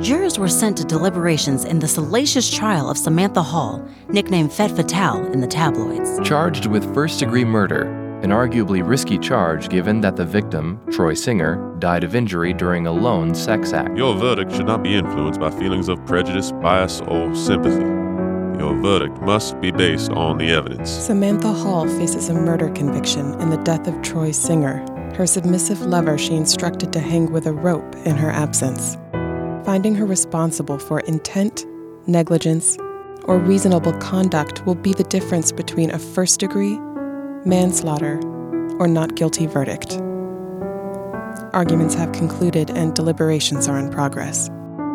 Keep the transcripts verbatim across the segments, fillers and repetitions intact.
jurors were sent to deliberations in the salacious trial of Samantha Hall, nicknamed Femme Fatale in the tabloids. Charged with first-degree murder, an arguably risky charge given that the victim, Troy Singer, died of injury during a lone sex act. Your verdict should not be influenced by feelings of prejudice, bias, or sympathy. Your verdict must be based on the evidence. Samantha Hall faces a murder conviction in the death of Troy Singer, her submissive lover she instructed to hang with a rope in her absence. Finding her responsible for intent, negligence, or reasonable conduct will be the difference between a first-degree, manslaughter, or not guilty verdict. Arguments have concluded and deliberations are in progress.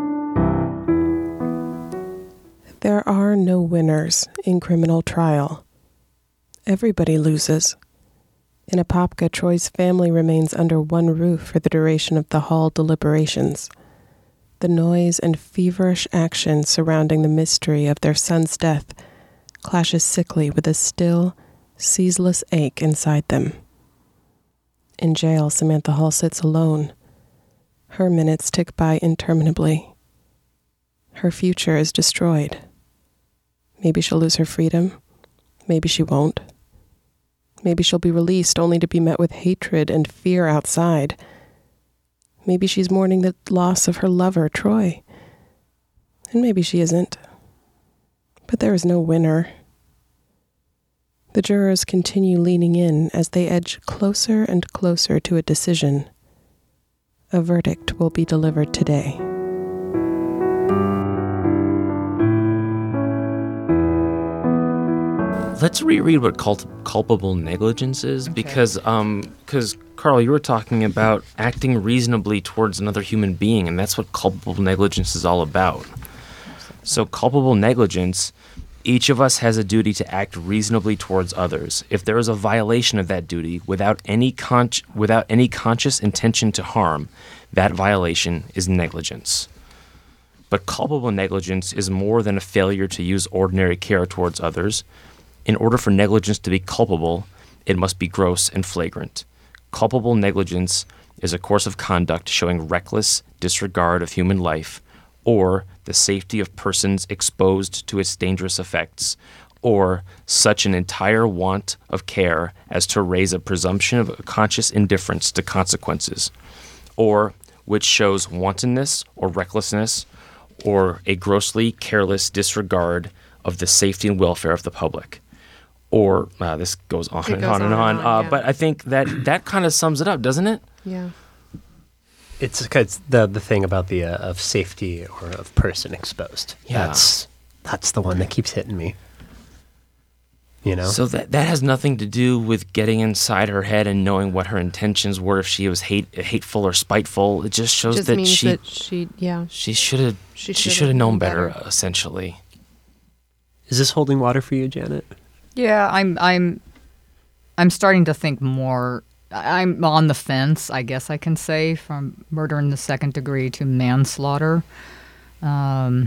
There are no winners in criminal trial. Everybody loses. In Apopka, Troy's family remains under one roof for the duration of the Hall deliberations. The noise and feverish action surrounding the mystery of their son's death clashes sickly with a still, ceaseless ache inside them. In jail, Samantha Hall sits alone. Her minutes tick by interminably. Her future is destroyed. Maybe she'll lose her freedom. Maybe she won't. Maybe she'll be released only to be met with hatred and fear outside. Maybe she's mourning the loss of her lover, Troy. And maybe she isn't. But there is no winner. The jurors continue leaning in as they edge closer and closer to a decision. A verdict will be delivered today. Let's reread what cult- culpable negligence is, okay. because um, because Carl, you were talking about acting reasonably towards another human being, and that's what culpable negligence is all about. So culpable negligence, each of us has a duty to act reasonably towards others. If there is a violation of that duty without any con- without any conscious intention to harm, that violation is negligence. But culpable negligence is more than a failure to use ordinary care towards others. In order for negligence to be culpable, it must be gross and flagrant. Culpable negligence is a course of conduct showing reckless disregard of human life, or the safety of persons exposed to its dangerous effects, or such an entire want of care as to raise a presumption of conscious indifference to consequences, or which shows wantonness or recklessness, or a grossly careless disregard of the safety and welfare of the public. Or, uh, this goes on it and goes on and on, on, uh, yeah. but I think that that kind of sums it up, doesn't it? Yeah. It's, it's the the thing about the uh, of safety or of person exposed. Yeah. That's that's the one that keeps hitting me. You know? So that that has nothing to do with getting inside her head and knowing what her intentions were, if she was hate hateful or spiteful. It just shows just that means she that she yeah she should have she she should should have known better, better, essentially. Is this holding water for you, Janet? Yeah, I'm I'm I'm starting to think more. I'm on the fence, I guess I can say, from murder in the second degree to manslaughter. Um,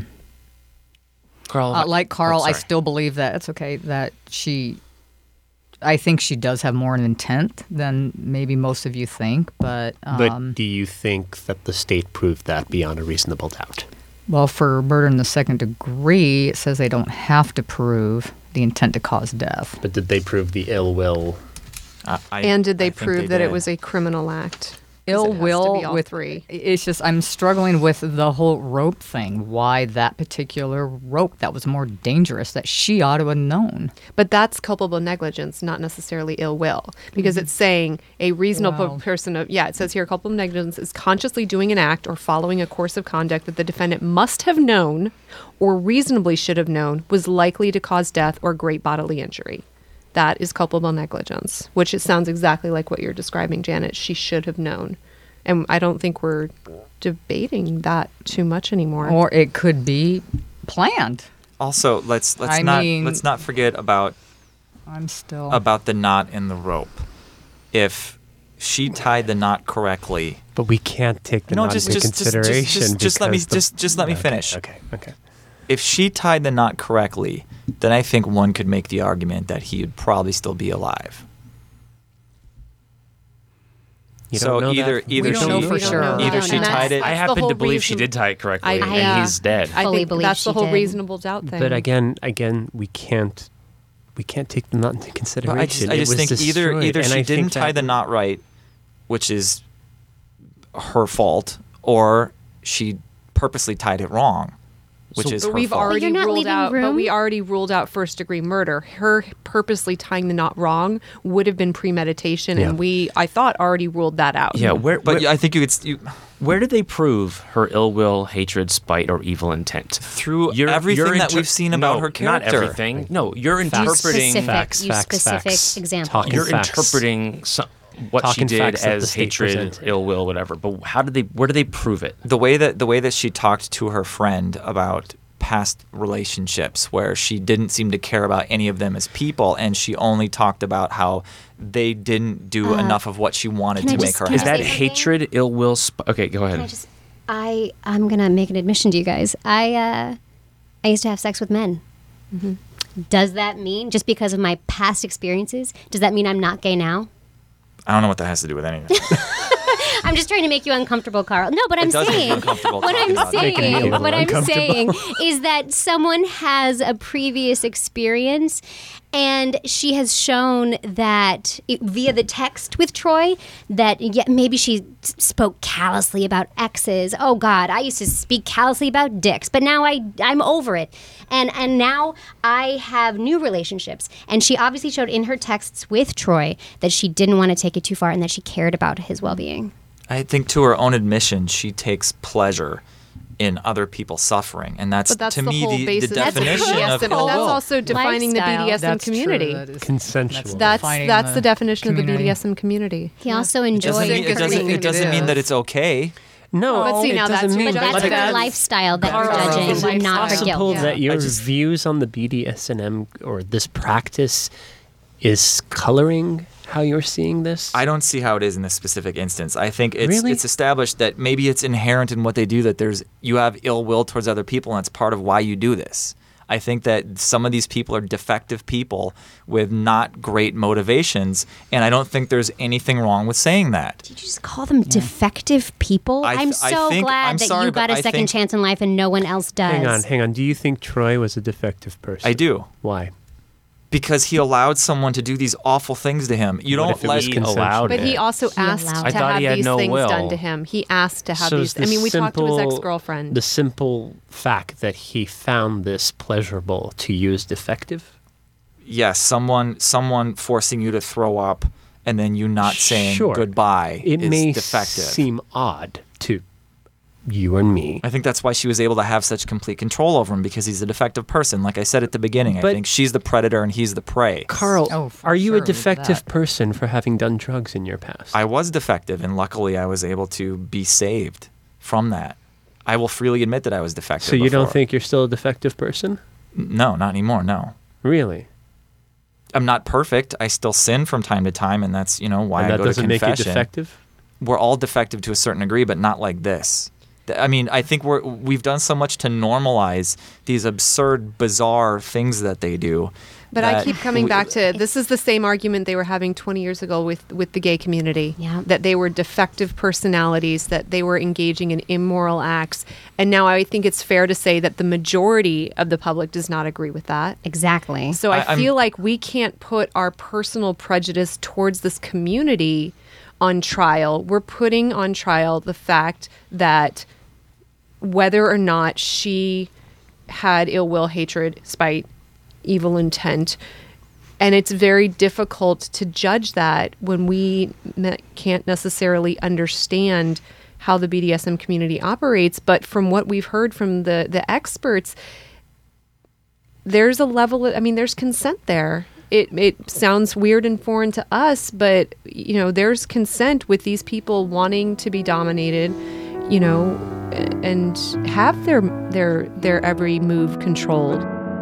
Carl, uh, like Carl, oh, I still believe that it's okay that she. I think she does have more an intent than maybe most of you think, but. Um, but do you think that the state proved that beyond a reasonable doubt? Well, for murder in the second degree, it says they don't have to prove the intent to cause death. But did they prove the ill will? I, I, and did they I think prove they that did. it was a criminal act? Ill It has to will be all with three. It's just I'm struggling with the whole rope thing. Why that particular rope that was more dangerous that she ought to have known? But that's culpable negligence, not necessarily ill will, because Mm-hmm. it's saying a reasonable Wow. person of yeah. It says here culpable negligence is consciously doing an act or following a course of conduct that the defendant must have known or reasonably should have known was likely to cause death or great bodily injury. That is culpable negligence, which it sounds exactly like what you're describing, Janet. She should have known. And I don't think we're debating that too much anymore. Or it could be planned. Also, let's let's I not mean- let's not forget about I'm still about the knot in the rope. If she tied the knot correctly, But we can't take the no, knot just into just, just consideration. just just just let me because the- just just let me okay, finish. Okay, okay. If she tied the knot correctly, then I think one could make the argument that he would probably still be alive. You so don't know either that? either We don't she know for sure. either No, she and that's- tied it. I the happen whole to believe she reason- did tie it correctly, I- and yeah. he's dead. I fully think believe that's the she whole did. reasonable doubt thing. But again, again, we can't we can't take the knot into consideration. But I just, I It just was think either destroyed, either and she I didn't think tie that- the knot right, which is her fault, or she purposely tied it wrong, which So- is But her we've fault. already you're not ruled leaving out. But room? we already ruled out first degree murder. Her purposely tying the knot wrong would have been premeditation, Yeah. and we, I thought, already ruled that out. Yeah, where, But where, I think you could you, where did they prove her ill will, hatred, spite, or evil intent? through You're- everything you're that inter- we've seen about no, her character. Not everything. No, you're Use interpreting. specific, Facts, use facts, specific facts. examples. Talking You're facts. interpreting some, what Talking she did facts that the as state hatred, presented. ill will, whatever. But how did they? Where do they prove it? The way that the way that she talked to her friend about past relationships, where she didn't seem to care about any of them as people, and she only talked about how they didn't do Uh, enough of what she wanted can I to make just- her can I Is happy. that say something? hatred, ill will? Sp- okay, go ahead. Can I just, I, I'm gonna make an admission to you guys. I, uh, I used to have sex with men. Mm-hmm. Does that mean just because of my past experiences? Does that mean I'm not gay now? I don't know what that has to do with anything. I'm just trying to make you uncomfortable, Carl. No, but I'm does make me saying uncomfortable what talking I'm about it. Making me a saying, little what I'm uncomfortable. saying is that someone has a previous experience, and she has shown that it, via the text with Troy that yeah, maybe she s- spoke callously about exes. Oh God, I used to speak callously about dicks, but now I I'm over it, and and now I have new relationships. And she obviously showed in her texts with Troy that she didn't want to take it too far and that she cared about his well-being. I think to her own admission, she takes pleasure in other people suffering, and that's, But that's to the me whole the, basis the of the definition B D S M, of and ill that's will. also defining Lifestyle. the B D S M That's community. True. That is Consensual. That's defining that's the the definition of the community. B D S M community. He also It doesn't, enjoyed mean, it doesn't, everything it doesn't it mean that is. it's okay. No, But see, it now doesn't that's mean your But judgment. that's Like her that's- lifestyle that you're Carl, judging, it's not her possible guilt. that Yeah. your I just- views on the B D S M or this practice is coloring how you're seeing this? I don't see how it is in this specific instance. I think it's Really? it's established that maybe it's inherent in what they do that there's you have ill will towards other people, and it's part of why you do this. I think that some of these people are defective people with not great motivations, and I don't think there's anything wrong with saying that. Did you just call them defective people? I th- I'm I so think- glad I'm that sorry, you got but a I second think- chance in life and no one else does. Hang on, hang on. Do you think Troy was a defective person? I do. Why? Because he allowed someone to do these awful things to him. You What don't if it let was He consensual? allowed But he it. also He asked allowed to it. I thought have he had these no things will. done to him. He asked to have So these. it's I the mean, we talked to his simple- ex-girlfriend. The simple fact that he found this pleasurable to use defective? yes, someone someone forcing you to throw up and then you not saying Sure. goodbye It is may defective. seem odd to you and me. I think that's why she was able to have such complete control over him, because he's a defective person. Like I said at the beginning, I But- think she's the predator and he's the prey. Carl, Oh, for are you sure, a with defective that. person for having done drugs in your past? I was defective, and luckily I was able to be saved from that. I will freely admit that I was defective. so you don't before. think you're still a defective person? No, not anymore. No, Really? I'm not perfect. I still sin from time to time, and that's you know why and I that go to doesn't make you confession. defective? We're all defective to a certain degree, but not like this. Th- I mean, I think we're we've done so much to normalize these absurd, bizarre things that they do. But I that keep coming we- back to this is the same argument they were having twenty years ago with, with the gay community. Yeah. That they were defective personalities, that they were engaging in immoral acts. And now I think it's fair to say that the majority of the public does not agree with that. Exactly. So I, I- I'm- feel like we can't put our personal prejudice towards this community on trial. We're putting on trial the fact that whether or not she had ill will, hatred, spite, evil intent. And it's very difficult to judge that when we ne- can't necessarily understand how the B D S M community operates. But from what we've heard from the, the experts, there's a level of, I mean, there's consent there. It, it sounds weird and foreign to us, but, you know, there's consent with these people wanting to be dominated, you know, and have their their their every move controlled.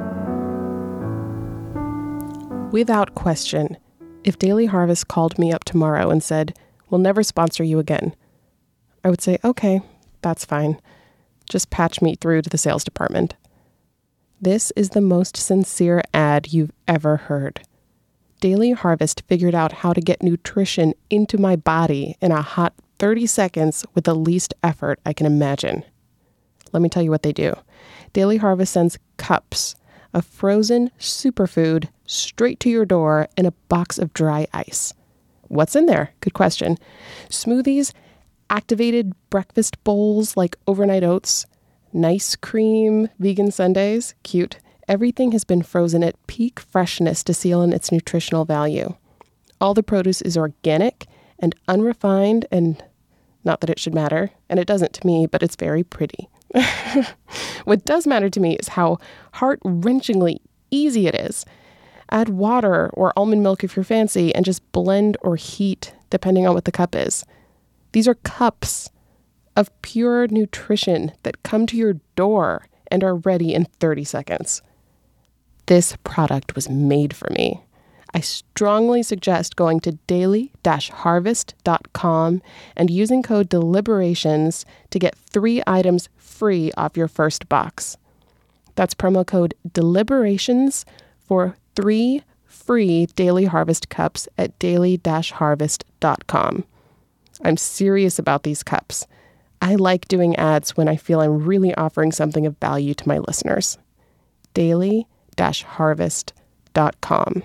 Without question, if Daily Harvest called me up tomorrow and said, "We'll never sponsor you again," I would say, "Okay, that's fine. Just patch me through to the sales department." This is the most sincere ad you've ever heard. Daily Harvest figured out how to get nutrition into my body in a hot thirty seconds with the least effort I can imagine. Let me tell you what they do. Daily Harvest sends cups of frozen superfood straight to your door in a box of dry ice. What's in there? Good question. Smoothies, activated breakfast bowls like overnight oats, nice cream, vegan sundaes, cute. Everything has been frozen at peak freshness to seal in its nutritional value. All the produce is organic and unrefined, and not that it should matter, and it doesn't to me, but it's very pretty. What does matter to me is how heart-wrenchingly easy it is. Add water or almond milk if you're fancy, and just blend or heat, depending on what the cup is. These are cups of pure nutrition that come to your door and are ready in thirty seconds. This product was made for me. I strongly suggest going to daily dash harvest dot com and using code DELIBERATIONS to get three items free off your first box. That's promo code DELIBERATIONS for three free Daily Harvest cups at daily dash harvest dot com. I'm serious about these cups. I like doing ads when I feel I'm really offering something of value to my listeners. daily dash harvest dot com.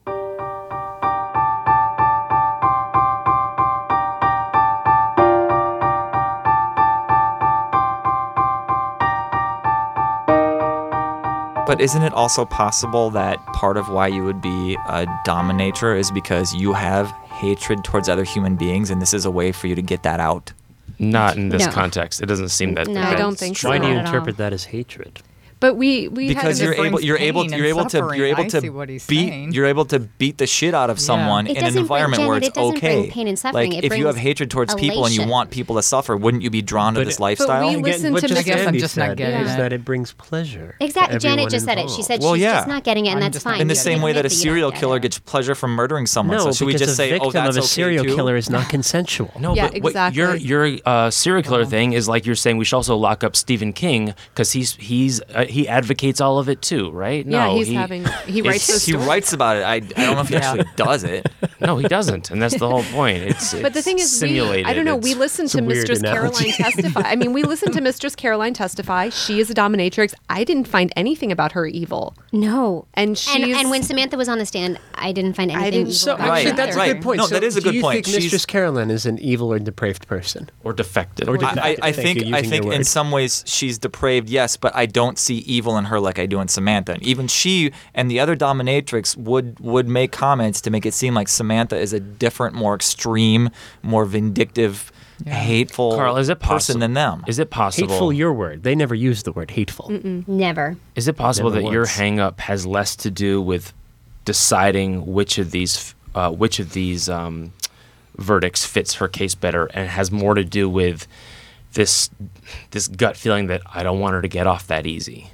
But isn't it also possible that part of why you would be a dominator is because you have hatred towards other human beings, and this is a way for you to get that out? Not in this No. context. It doesn't seem that. No, that I don't think so. Why do you Not at all. interpret that as hatred? But we we Because had you're this- able, you're able, pain you're and able to, suffering. you're able I to see what he's beat, saying. you're able to beat the shit out of someone It in an doesn't bring- environment where Janet, it's it doesn't okay. bring pain and suffering. Like It if you have brings hatred towards people and you elation. want people to suffer, wouldn't you be drawn to But this it- lifestyle? we listen what to just I guess I'm Andy just not said getting is it. that it brings pleasure. to Exactly. Janet everyone just said it. She involved. said Well, she's yeah. just not getting it, and I'm that's just not fine. in the You same can way that a admit you don't serial get killer it. gets pleasure from murdering someone. No, so should we because just a say, victim oh, that's of a okay serial too? killer is not consensual. No, Yeah, but what your exactly. your uh, serial killer thing is like you're saying we should also lock up Stephen King because he's he's uh, he advocates all of it too, right? Yeah, No, he's he, having he writes it's- those He stories. writes about it. I, I don't know if he actually does it. No, he doesn't, and that's the whole point. It's, But the it's thing is, we, simulated. I don't know. It's- We listened it's a to weird Mistress analogy. Caroline testify. I mean, we listened to Mistress Caroline testify. She is a dominatrix. I didn't find anything about her evil. No. And she's And, and when Samantha was on the stand, I didn't find anything didn't- evil So about Right, actually, her that's a right. good point. No, So that is a do good you point. think Mistress She's- Carolyn is an evil or depraved person? or defective. Or I, I, I Thank think you, I using think your in word. some ways she's depraved, yes, but I don't see evil in her like I do in Samantha. And even she and the other dominatrix would would make comments to make it seem like Samantha is a different, more extreme, more vindictive, hateful Carl, is it person possible than them. Is it possible? Hateful, your word. They never use the word hateful. Never. Is it possible Never that your once. hang up has less to do with deciding which of these uh, which of these um, verdicts fits her case better, and has more to do with this this gut feeling that I don't want her to get off that easy?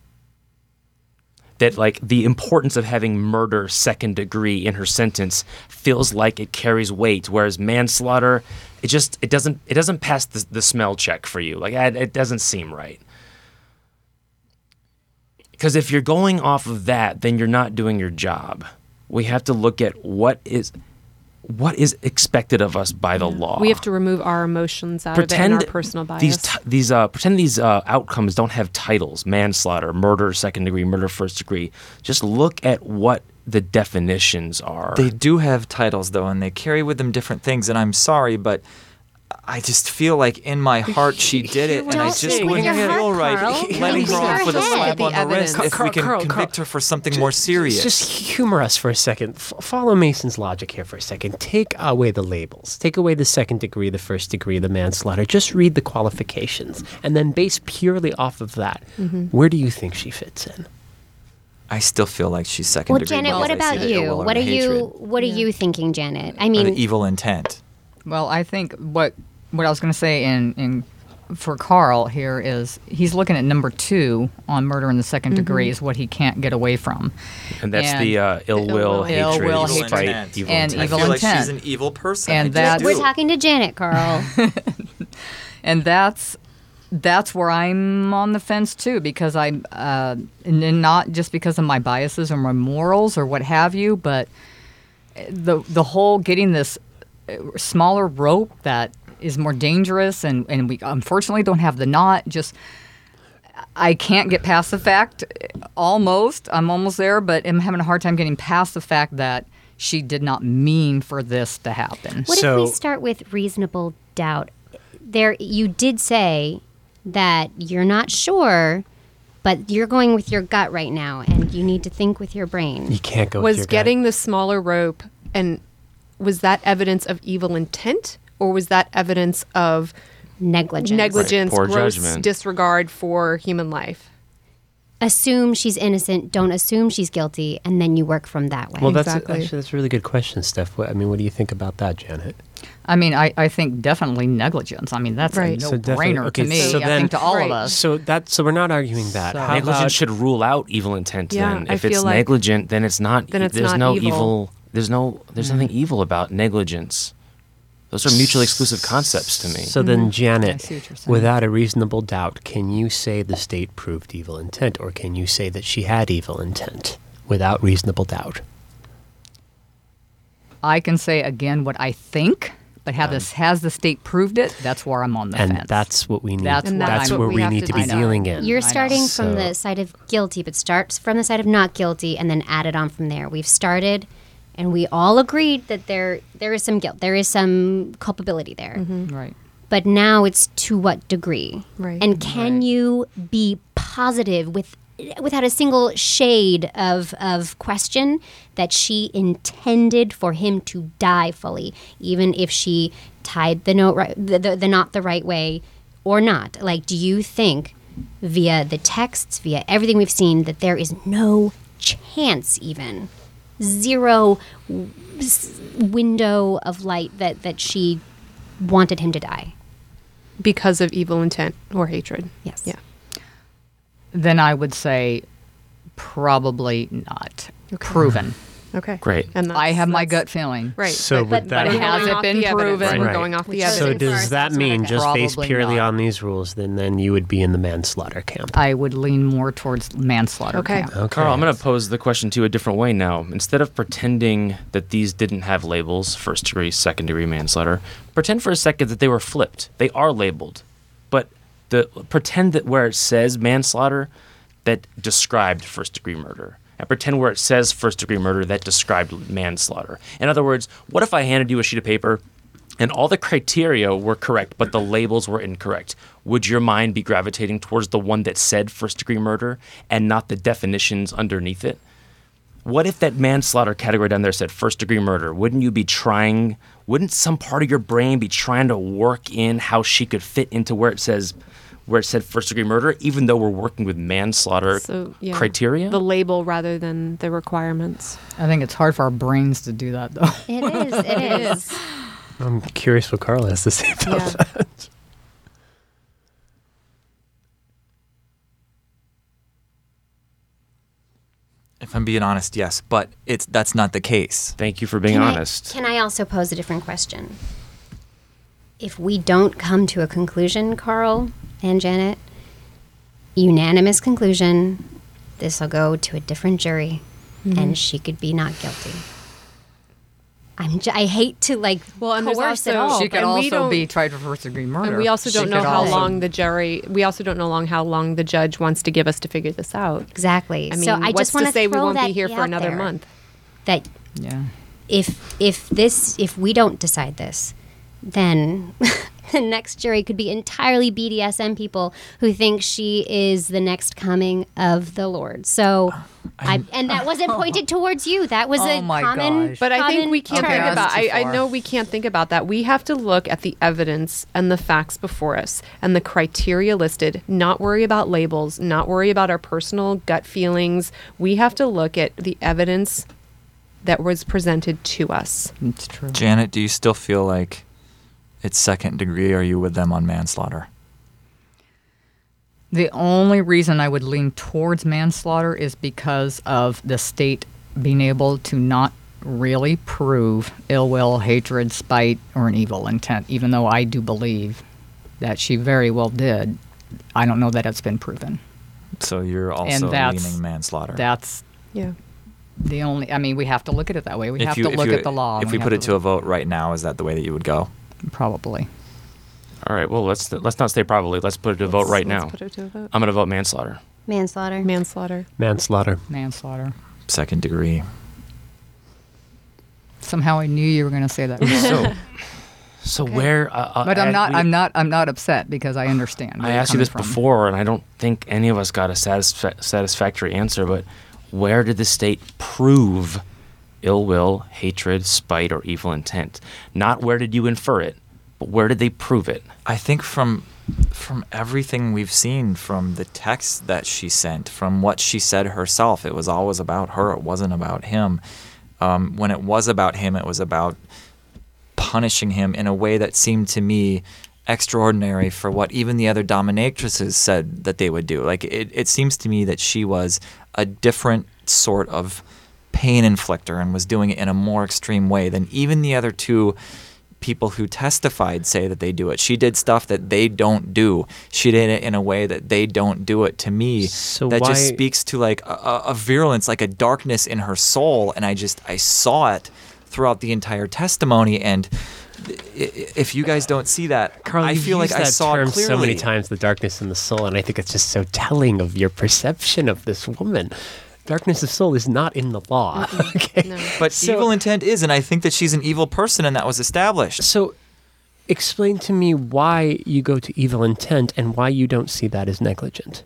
That like the importance of having murder second degree in her sentence feels like it carries weight, whereas manslaughter, it just it doesn't it doesn't pass the, the smell check for you. Like it, it doesn't seem right. Because if you're going off of that, then you're not doing your job. We have to look at what is what is expected of us by the law. we have to remove our emotions out of it and our personal bias. These t- these uh, pretend these uh, outcomes don't have titles: manslaughter, murder second degree, murder first degree. Just look at what the definitions are. They do have titles though, and they carry with them different things. And I'm sorry, but I just feel like in my heart she did it, and I Don't just say with wouldn't your feel heart, right Carl. letting Use her off your with a head. slap The on the evidence. wrist if Carl, we can Carl, convict Carl. her for something more serious. Just humor us for a second. F- follow Mason's logic here for a second. Take away the labels. Take away the second degree, the first degree, the manslaughter. Just read the qualifications, and then base purely off of that. Where do you think she fits in? I still feel like she's second Well, degree. Janet, because what I about see the ill you? will or What the are you? hatred What are you thinking, Janet? I or mean, the evil intent. Well, I think what what I was going to say in, in for Carl here is he's looking at number two on murder in the 2nd Mm-hmm. degree is what he can't get away from. and that's and the uh, ill will, will, hatred, ill will, spite, hatred, evil and intent. evil I feel intent. like she's an evil person. And I just that- do. we're talking to Janet, Carl. And that's that's where I'm on the fence too, because I uh, and and not just because of my biases or my morals or what have you, but the the whole getting this uh, smaller rope that is more dangerous, and, and we unfortunately don't have the knot. Just I can't get past the fact. Almost, I'm almost there, but I'm having a hard time getting past the fact that she did not mean for this to happen. What So- if we start with reasonable doubt? There, you did say that you're not sure, but you're going with your gut right now, and you need to think with your brain. You can't go with Was your gut. getting the smaller rope, and was that evidence of evil intent, or was that evidence of Negligence. negligence, Right, poor gross judgment. disregard for human life? Assume she's innocent. Don't assume she's guilty, and then you work from that way. Well, that's Exactly. actually that's a really good question, Steph. What, I mean, what do you think about that, Janet? I mean, I, I think definitely negligence. I mean, that's Right. a So definitely- no-brainer okay, to me. so I then- think to all Right. of us. So that so we're not arguing that. So- How Negligence about, should rule out evil intent. Yeah, then, I if it's feel like- negligent, then it's not. Then it's there's not no evil. There's no. There's nothing evil about negligence. Those are mutually exclusive concepts to me. So then, I Janet, see what you're saying. without a reasonable doubt, can you say the state proved evil intent, or can you say that she had evil intent without reasonable doubt? I can say again what I think, but have this has the state proved it? That's where I'm on the And fence. that's what we need. That's And what that's I'm- where we we have need to to be decide. dealing in. You're I know. starting from So- the side of guilty, but starts from the side of not guilty, and then add it on from there. We've started, and we all agreed that there there is some guilt, there is some culpability there. right. But now it's to what degree? Right. And can you be positive with without a single shade of of question that she intended for him to die fully, even if she tied the note right, the, the, the knot the right way or not? Like, do you think via the texts, via everything we've seen, that there is no chance, even zero w- s- window of light that that she wanted him to die? Because of evil intent or hatred. Yes. Yeah. Then I would say probably not proven. Okay. Great. And I have my that's- gut feeling. Right. So but, would but that- we're Has going it off been the evidence. proven? We're Right. going off the Which evidence. So Evidence for does us, that that's what I mean, got. just based Probably purely not. on these rules, then then you would be in the manslaughter camp? I would lean more towards manslaughter. Okay. camp. Okay. Carl, I'm going to pose the question to you a different way now. Instead of pretending that these didn't have labels, first degree, second degree manslaughter, pretend for a second that they were flipped. They are labeled. But the pretend that where it says manslaughter, that described first degree murder. And pretend where it says first degree murder, that described manslaughter. In other words, what if I handed you a sheet of paper and all the criteria were correct, but the labels were incorrect? Would your mind be gravitating towards the one that said first degree murder and not the definitions underneath it? What if that manslaughter category down there said first degree murder? Wouldn't you be trying, wouldn't some part of your brain be trying to work in how she could fit into where it says, where it said first degree murder, even though we're working with manslaughter So, yeah, criteria? The label rather than the requirements. I think it's hard for our brains to do that, though. It is. It is. I'm curious what Carl has to say about Yeah. that. If I'm being honest, yes, but it's that's not the case. Thank you for being Can I- honest. can I also pose a different question? If we don't come to a conclusion, Carl and Janet, unanimous conclusion, this will go to a different jury, and she could be not guilty. I'm. J- I hate to like Well, and there's coerce it also- all. She could and we also don't- be tried for first degree murder. And we also She don't know could how also- long the jury. We also don't know long how long the judge wants to give us to figure this out. Exactly. I mean, so I what's just want to say we throw won't that be here for out another there, month. That Yeah. if if this if we don't decide this, then the next jury could be entirely B D S M people who think she is the next coming of the Lord. So, I, and that wasn't pointed towards you. That was Oh a my common. gosh. But I think common we can't Okay, think that's about. too I, I far. know we can't think about that. We have to look at the evidence and the facts before us and the criteria listed. Not worry about labels. Not worry about our personal gut feelings. We have to look at the evidence that was presented to us. It's true. Janet, do you still feel like it's second degree? Or are you with them on manslaughter? The only reason I would lean towards manslaughter is because of the state being able to not really prove ill will, hatred, spite, or an evil intent, even though I do believe that she very well did. I don't know that it's been proven. So you're also And that's- leaning manslaughter. That's Yeah. the only. I mean, we have to look at it that way. We If have you- to if look you- at the law. If we put it to a vote right now, is that the way that you would go? Probably. All right. Well, let's let's not say probably. Let's put it to a vote right let's now. put it to a vote. I'm going to vote manslaughter. Manslaughter. Manslaughter. Manslaughter. Manslaughter. Second degree. Somehow I knew you were going to say that. So, so where? Uh, uh, But I'm I- not. we- I'm not. I'm not upset because I understand. where I you're asked you this coming from. before, and I don't think any of us got a satisfa- satisfactory answer. But where did the state prove ill will, hatred, spite, or evil intent? Not where did you infer it, but where did they prove it? I think from from everything we've seen, from the text that she sent, from what she said herself, it was always about her. It wasn't about him. Um, when it was about him, it was about punishing him in a way that seemed to me extraordinary for what even the other dominatrixes said that they would do. Like it, it seems to me that she was a different sort of pain inflictor and was doing it in a more extreme way than even the other two people who testified say that they do it. She did stuff that they don't do. She did it in a way that they don't do it. To me, So that why- just speaks to like a, a a virulence, like a darkness in her soul. And I just, I saw it throughout the entire testimony. And i- i- if you guys don't see that, Carl, I you've feel like used I that saw term it clearly. so many times, the darkness in the soul, and I think it's just so telling of your perception of this woman. Darkness of soul is not in the law. Okay. No. But So- evil intent is, and I think that she's an evil person, and that was established. So, explain to me why you go to evil intent and why you don't see that as negligent.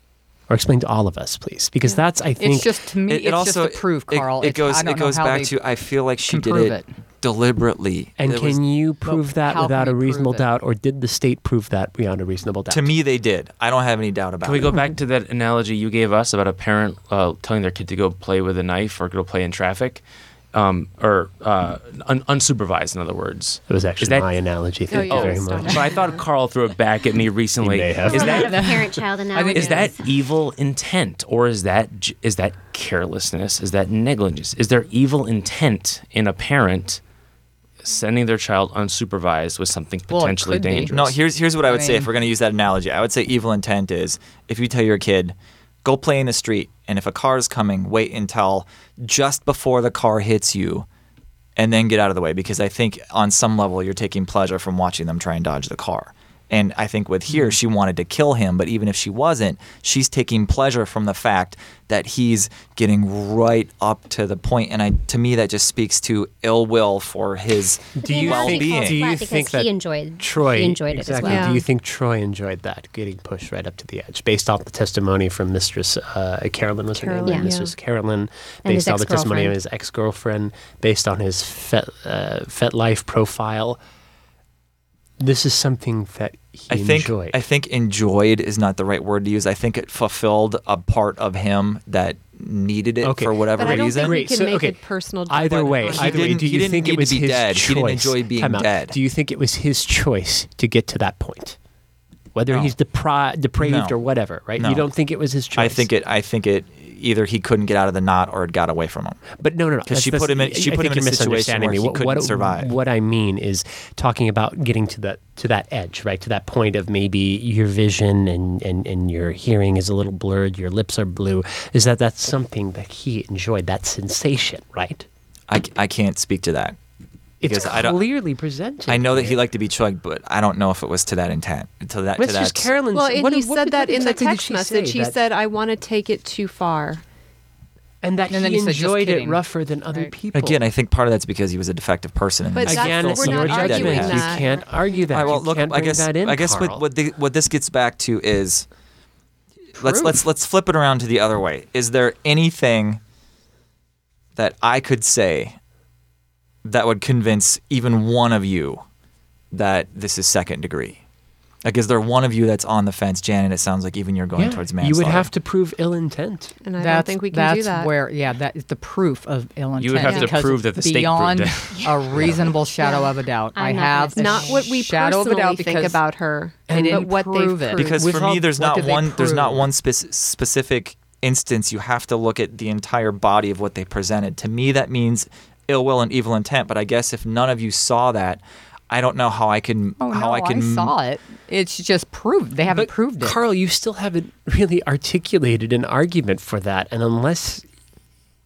Or explain to all of us, please, because that's, I think, It's just to me. It, it it's also just the proof, it- Carl. It, It's- goes. I don't It goes know how back they to. I feel like she can did prove it, it. deliberately. And It can was- you prove that how without can a we reasonable prove it? doubt, or did the state prove that beyond a reasonable doubt? To me, they did. I don't have any doubt about Can we it. go back to that analogy you gave us about a parent uh, telling their kid to go play with a knife or go play in traffic, um, or uh, un- unsupervised, in other words? It was actually Is that- my analogy. Thank Oh, you yeah, very stop. much. But I thought Carl threw it back at me recently. He may have. Is A lot that of parent-child analogies. is that evil intent, or is that j- is that carelessness? Is that negligence? Is there evil intent in a parent sending their child unsupervised with something Well, it potentially could be. dangerous? No, here's here's what I would I say if mean- we're going to use that analogy. I would say evil intent is if you tell your kid, go play in the street, and if a car is coming, wait until just before the car hits you, and then get out of the way, because I think on some level you're taking pleasure from watching them try and dodge the car. And I think with here, she wanted to kill him, but even if she wasn't, she's taking pleasure from the fact that he's getting right up to the point. And I, to me, that just speaks to ill will for his Do you Well, think? he falls Do you flat because think that he enjoyed Troy he enjoyed exactly? it as well? Do you Yeah. think Troy enjoyed that, getting pushed right up to the edge, based off the testimony from Mistress uh, Carolyn? Was her name? Carolyn, yeah. Mistress Carolyn, And his based on the testimony of ex-girlfriend. his ex-girlfriend, based on his Fet, uh, FetLife profile. This is something that he I think enjoyed. I think enjoyed is not the right word to use. I think it fulfilled a part of him that needed it Okay. for whatever But I don't reason. think we Great. can So, make okay. it personal. Either but way, on He either way, didn't- do he you didn't think need it to was be his dead. choice? He didn't enjoy being Time out. dead. Do you think it was his choice to get to that point? Whether No. he's depri- depraved No. or whatever, right? No. You don't think it was his choice? I think it. I think it. Either he couldn't get out of the knot or it got away from him. But no, no, no. 'Cause That's- she that's- put him in- she I put think him in you're a situation misunderstanding where me. he What- couldn't what, survive. What I mean is talking about getting to that to that edge, right? To that point of maybe your vision and, and, and your hearing is a little blurred, your lips are blue. Is that that's something that he enjoyed, that sensation, right? I, I can't speak to that. It's Because I don't- clearly presented. I know that he here. liked to be chugged, but I don't know if it was to that intent. To that. But to it's just that. Carolyn's. Well, and what, he what- said what that in the exactly did text she message. say? He That- said, "I want to take it too far." and that And then he he said, "Just enjoyed it kidding." rougher than other Right. people. Again, I think part of that's because he was a defective person. And But this that's- Again, we're it's not your arguing judgment. You that. can't argue that. All right, well, you look, can't I bring guess that in, I guess what Carl. what, the, what this gets back to is let's Proof. let's let's flip it around to the other way. Is there anything that I could say that would convince even one of you that this is second degree? Like, is there one of you that's on the fence, Janet? It sounds like even you're going Yeah, towards you manslaughter. would have to prove ill intent. And I don't That's, think we can that's do that. where, yeah, that is the proof of ill intent. You would have to because prove that the state beyond proved a reasonable shadow of a doubt. I'm I not have gonna a not what we shadow of a personally doubt think because about her, they but didn't what they've prove it. proved. Because With for all- me, there's what not did they one. There's not prove? one spec- specific instance. You have to look at the entire body of what they presented. To me, that means ill will and evil intent. But I guess if none of you saw that, I don't know how I can. Oh, how no, I can. saw it. It's just proved. They haven't But proved it. Carl, you still haven't really articulated an argument for that, and unless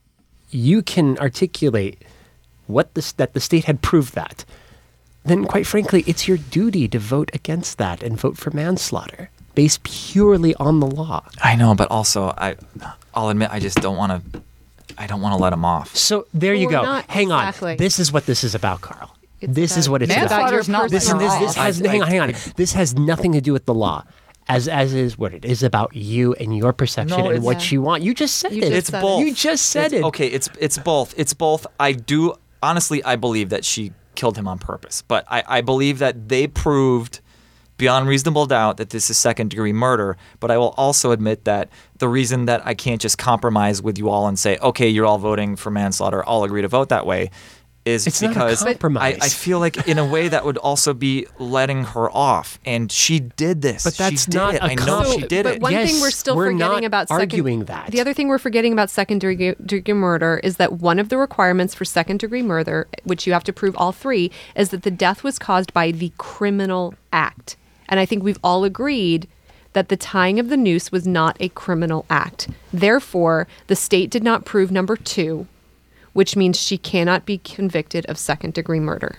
you can articulate what the, that the state had proved that, then quite frankly, it's your duty to vote against that and vote for manslaughter based purely on the law. I know, but also I, I'll admit I just don't want to. I don't want to let him off. So there you We're go. not- Hang exactly. on. This is what this is about, Carl. It's this is about- what it's it's about. about your Manslaughter's not This, personal this, this law. has hang on, hang on. This has nothing to do with the law, as as is what it is about you and your perception No, and it's- what you want. You just said You it. just It's said it. both. You just said It's- it. Okay, it's it's both. It's both. I do honestly. I believe that she killed him on purpose, but I, I believe that they proved beyond reasonable doubt that this is second degree murder. But I will also admit that the reason that I can't just compromise with you all and say, okay, you're all voting for manslaughter, I'll agree to vote that way, is It's not a because compromise. I, I feel like in a way that would also be letting her off. And she did this. But that's she did not it. a I know com- she did but it. one Yes, thing we're still we're forgetting not about second, arguing that. The other thing we're forgetting about second degree, degree murder is that one of the requirements for second degree murder, which you have to prove all three, is that the death was caused by the criminal act. And I think we've all agreed that the tying of the noose was not a criminal act. Therefore, the state did not prove number two, which means she cannot be convicted of second degree murder.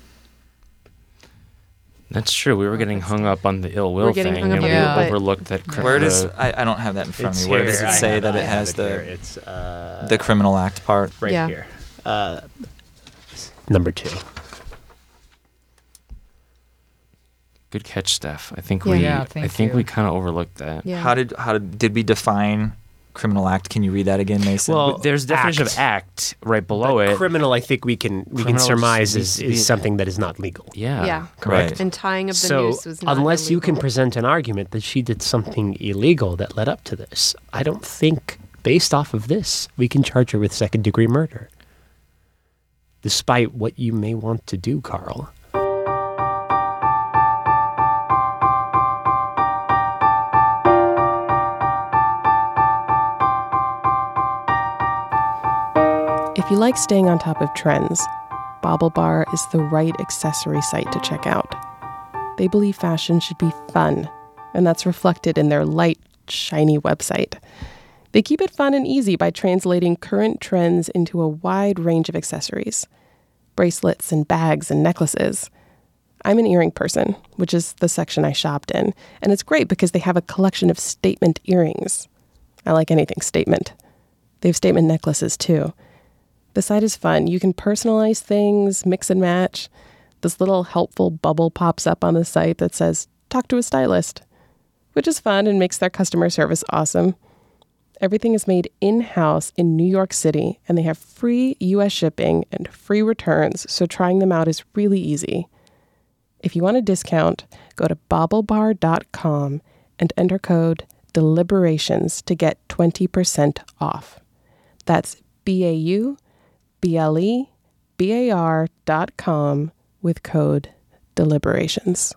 That's true. We were getting hung up on the ill will We're getting thing, hung up and on we the ill, but- overlooked that. cr- Where does the- I, I don't have that in front It's of me. Where here. does it I say have that I it have has it the here. It's uh, the criminal act part? right Yeah. here. Uh, number two. Good catch, Steph. I think Yeah. we. Yeah, I thank think you. we kind of overlooked that. Yeah. How did how did did we define criminal act? Can you read that again, Mason? Well, There's a definition act. of act right below But it. criminal, I think we can we can Criminal surmise needs is, to be- is something that is not legal. yeah. Yeah. Correct. Right. And tying of the So noose was not unless you can illegal. present an argument that she did something illegal that led up to this, I don't think, based off of this, we can charge her with second degree murder. Despite what you may want to do, Carl. If you like staying on top of trends, BaubleBar is the right accessory site to check out. They believe fashion should be fun, and that's reflected in their light, shiny website. They keep it fun and easy by translating current trends into a wide range of accessories. Bracelets and bags and necklaces. I'm an earring person, which is the section I shopped in, and it's great because they have a collection of statement earrings. I like anything statement. They have statement necklaces too. The site is fun. You can personalize things, mix and match. This little helpful bubble pops up on the site that says, talk to a stylist, which is fun and makes their customer service awesome. Everything is made in-house in New York City, and they have free U S shipping and free returns, so trying them out is really easy. If you want a discount, go to baublebar dot com and enter code DELIBERATIONS to get twenty percent off. That's B A U B L E B A R dot com with code DELIBERATIONS.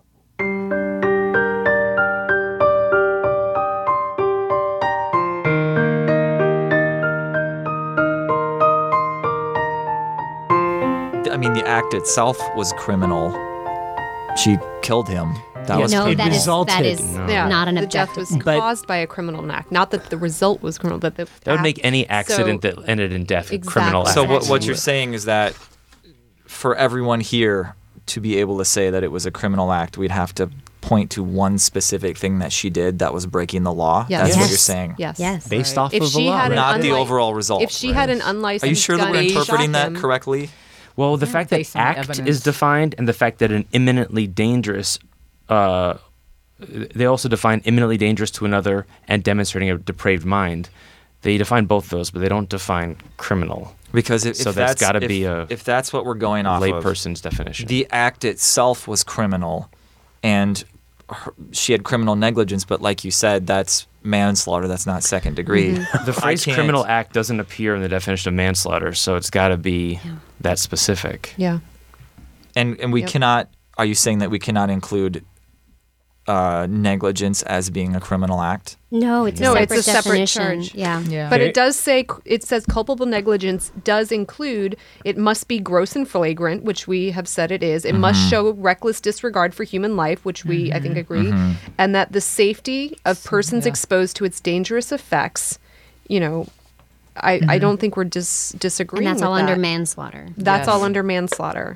I mean, the act itself was criminal. She killed him. That Yes, was No, it that is resulted. that is No. Yeah, not an the death objective. was But- caused by a criminal act. Not that the result was criminal, but the That would act- make any accident so, that ended in death a Exactly. criminal act. So what, what Exactly. you're saying is that for everyone here to be able to say that it was a criminal act, we'd have to point to one specific thing that she did that was breaking the law. Yes. That's what Yes. you're saying. Yes. Yes. Based Right. off If of the she law. had an right? Not the unlike- overall result. If she had an unlicensed Are you sure that gun we're and shot interpreting that him- correctly? Well, the Yeah, fact that based on the act is evidence. defined and the fact that an imminently dangerous, uh, they also define imminently dangerous to another and demonstrating a depraved mind. They define both those, but they don't define criminal. Because if, So if that's that's gotta if- be a if that's what we're going off of, Layperson's definition. the act itself was criminal, and her, she had criminal negligence. But like you said, that's manslaughter. That's not second degree. Mm-hmm. The phrase can't- criminal act doesn't appear in the definition of manslaughter, so it's got to be that specific. Yeah. And and we Yep. cannot. Are you saying that we cannot include uh, negligence as being a criminal act? No, it's a No, separate it's a separate definition. charge. Yeah. Yeah. But Okay. it does say, it says culpable negligence does include, it must be gross and flagrant, which we have said it is. It must show reckless disregard for human life, which we, I think, agree. And that the safety of persons yeah. exposed to its dangerous effects, you know, I, I don't think we're dis- disagreeing And that's with all that. under manslaughter. That's Yes. all under manslaughter.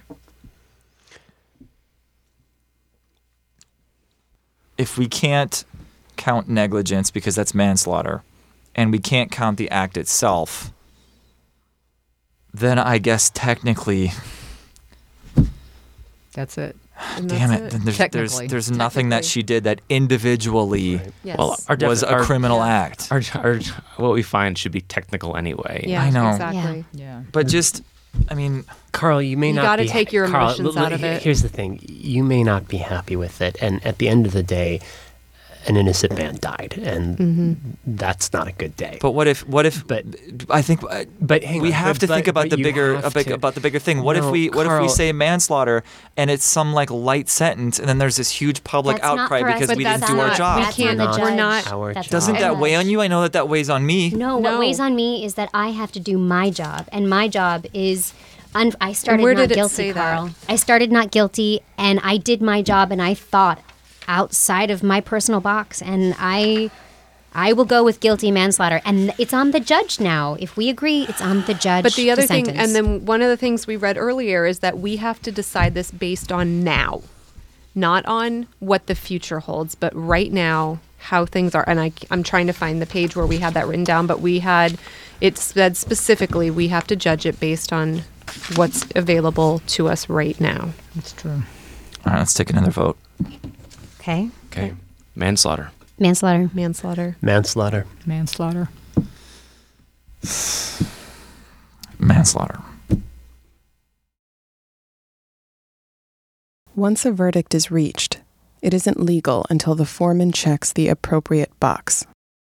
If we can't count negligence because that's manslaughter, and we can't count the act itself, then I guess technically, That's it. And damn that's it, then there's there's, Technically. there's nothing that Technically. she did that individually Yes. Well, our defi- was a our- criminal Yeah. act. Our, our, what we find should be technical anyway. yeah, I know. exactly. Yeah. But just, I mean, Carl, you may You not gotta be take your Carl, emotions l- l- out of he- it. Here's the thing. You may not be happy with it. And at the end of the day, an innocent man died. And Mm-hmm. that's not a good day. but what if what if? But- I think uh, but hang we on, have but- to think but- about but the you bigger have a big, to- about the bigger thing. What if No, we what if we Carl- say manslaughter and it's some like light sentence and then there's this huge public That's not outcry for us, because but we that's didn't do our not- job? we That's can't- on the we're judge. not- Our That's job. Doesn't on that the weigh on judge. you? I know that that weighs on me. No, No. what weighs on me is that I have to do my job, and my job is. Un- I started where not did it guilty, say that? Carl. I started not guilty, and I did my job, and I thought outside of my personal box, and I, I will go with guilty manslaughter, and it's on the judge now. If we agree, it's on the judge. But the other to thing, sentence. and then one of the things we read earlier is that we have to decide this based on now, not on what the future holds, but right now, how things are. And I, I'm trying to find the page where we had that written down, but we had, it said specifically, we have to judge it based on what's available to us right now. That's true. All right, let's take another vote. okay, Okay. Manslaughter. manslaughter. Manslaughter. Manslaughter. Manslaughter. Manslaughter. Once a verdict is reached, it isn't legal until the foreman checks the appropriate box.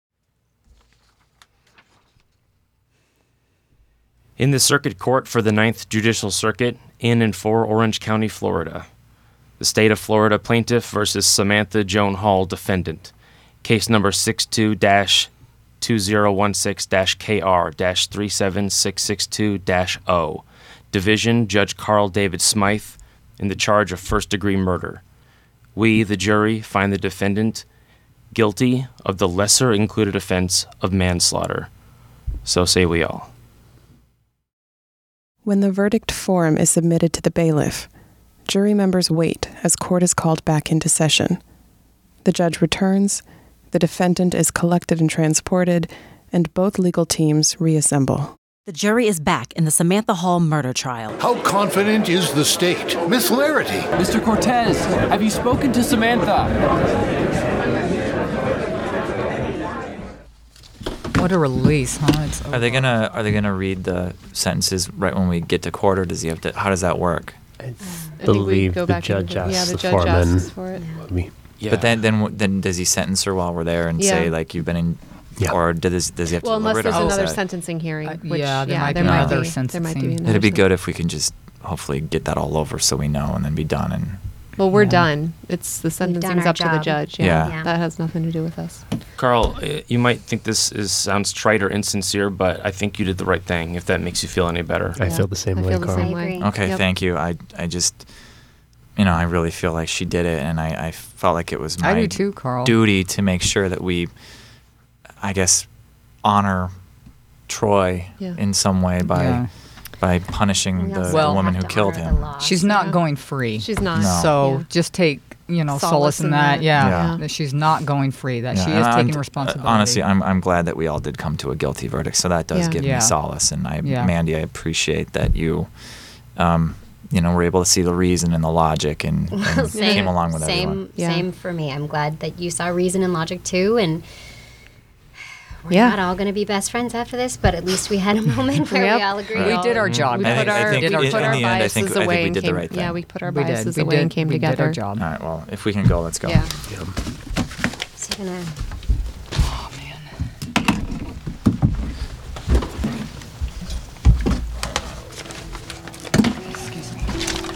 In the Circuit Court for the Ninth Judicial Circuit, in and for Orange County, Florida. The State of Florida Plaintiff versus Samantha Joan Hall, Defendant. Case number sixty-two dash two zero one six dash K R dash three seven six six two dash O. Division, Judge Carl David Smythe, in the charge of first-degree murder. We, the jury, find the defendant guilty of the lesser included offense of manslaughter. So say we all. When the verdict form is submitted to the bailiff, jury members wait as court is called back into session. The judge returns, the defendant is collected and transported, and both legal teams reassemble. The jury is back in the Samantha Hall murder trial. How confident is the state? Miss Larity. Mister Cortez, have you spoken to Samantha? What a release, huh? It's Are they gonna Are they gonna read the sentences right when we get to court, or does he have to? How does that work? I I think we believe go the back judge and- asks yeah, the the judge foreman. asks for it. We- Yeah. But then, then, then does he sentence her while we're there and say Yeah. like you've been in, Yeah. or does does he have Well, to unless deliberate? there's or how is another that? sentencing hearing. Uh, Which, yeah, there might there be might another be. There might be sentencing. another It'd be sen- good if we can just hopefully get that all over so we know and then be done. And Well, we're Yeah. done. It's the sentencing's our up to the job. judge. Yeah. Yeah. Yeah. That has nothing to do with us. Carl, uh, you might think this is sounds trite or insincere, but I think you did the right thing, if that makes you feel any better. I Yeah. feel the same I way, feel the Carl. same I way. agree. okay, Yep. thank you. I I just, you know, I really feel like she did it, and I, I felt like it was my I do too, Carl. duty to make sure that we, I guess, honor Troy Yeah. in some way by Yeah. by punishing We the, also the Well- woman have who to killed honor him. the laws. She's not Yeah. going free. She's not. No. So Yeah. just take, you know, Solace solace, in in that. that. Yeah, Yeah. that she's not going free. That Yeah, she and is I'm- taking uh, responsibility. Honestly, I'm I'm glad that we all did come to a guilty verdict. So that does Yeah. give Yeah. me solace, and I, Yeah. Mandy, I appreciate that you, um, you know, were able to see the reason and the logic, and, and same, came along with same, everyone. Yeah. Same for me. I'm glad that you saw reason and logic too, and we're Yeah. not all going to be best friends after this, but at least we had a moment where Yep. we all agreed. We did our job. We I put think- I our, think we in- put in our the end, I biases think- I think away we and did the came, right Yeah, thing. we put our We did. biases We away did. and came we together. did our job. All right. Well, if we can go, let's go. Yeah. So you're gonna- Oh man. Excuse me.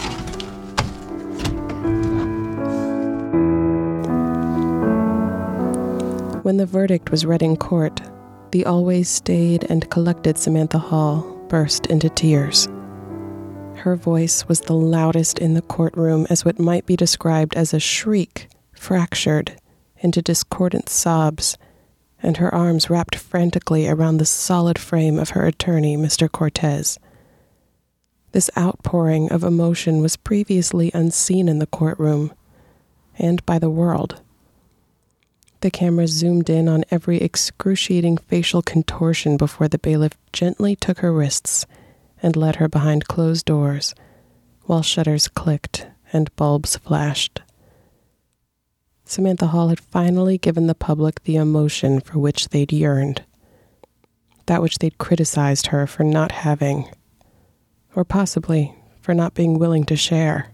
When the verdict was read in court, the always staid and collected Samantha Hall burst into tears. Her voice was the loudest in the courtroom, as what might be described as a shriek fractured into discordant sobs and her arms wrapped frantically around the solid frame of her attorney, Mister Cortez. This outpouring of emotion was previously unseen in the courtroom, and by the world. The camera zoomed in on every excruciating facial contortion before the bailiff gently took her wrists and led her behind closed doors, while shutters clicked and bulbs flashed. Samantha Hall had finally given the public the emotion for which they'd yearned, that which they'd criticized her for not having, or possibly for not being willing to share.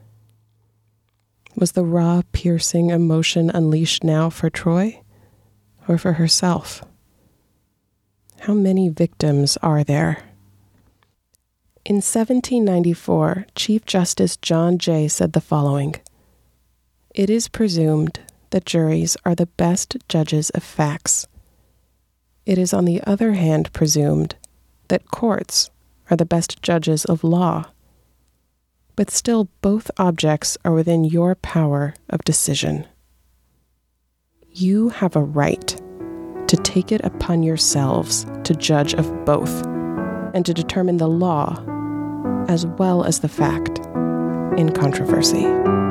Was the raw, piercing emotion unleashed now for Troy, or for herself? How many victims are there? In seventeen ninety-four, Chief Justice John Jay said the following: "It is presumed that juries are the best judges of facts. It is on the other hand presumed that courts are the best judges of law. But still both objects are within your power of decision. You have a right to take it upon yourselves to judge of both and to determine the law as well as the fact in controversy."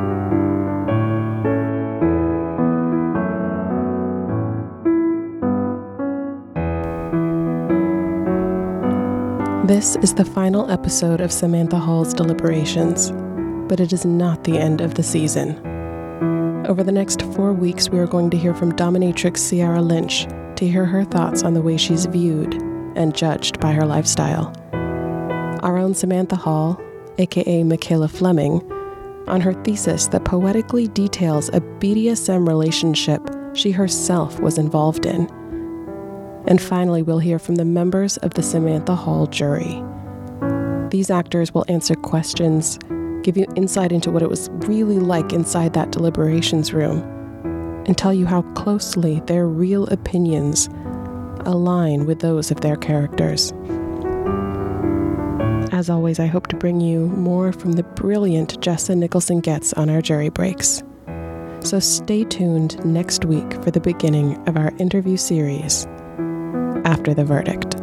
This is the final episode of Samantha Hall's deliberations, but it is not the end of the season. Over the next four weeks, we are going to hear from dominatrix Ciara Lynch to hear her thoughts on the way she's viewed and judged by her lifestyle. Our own Samantha Hall, aka Michaela Fleming, on her thesis that poetically details a B D S M relationship she herself was involved in. And finally, we'll hear from the members of the Samantha Hall jury. These actors will answer questions, give you insight into what it was really like inside that deliberations room, and tell you how closely their real opinions align with those of their characters. As always, I hope to bring you more from the brilliant Jessa Nicholson Getz on our jury breaks. So stay tuned next week for the beginning of our interview series, After the Verdict.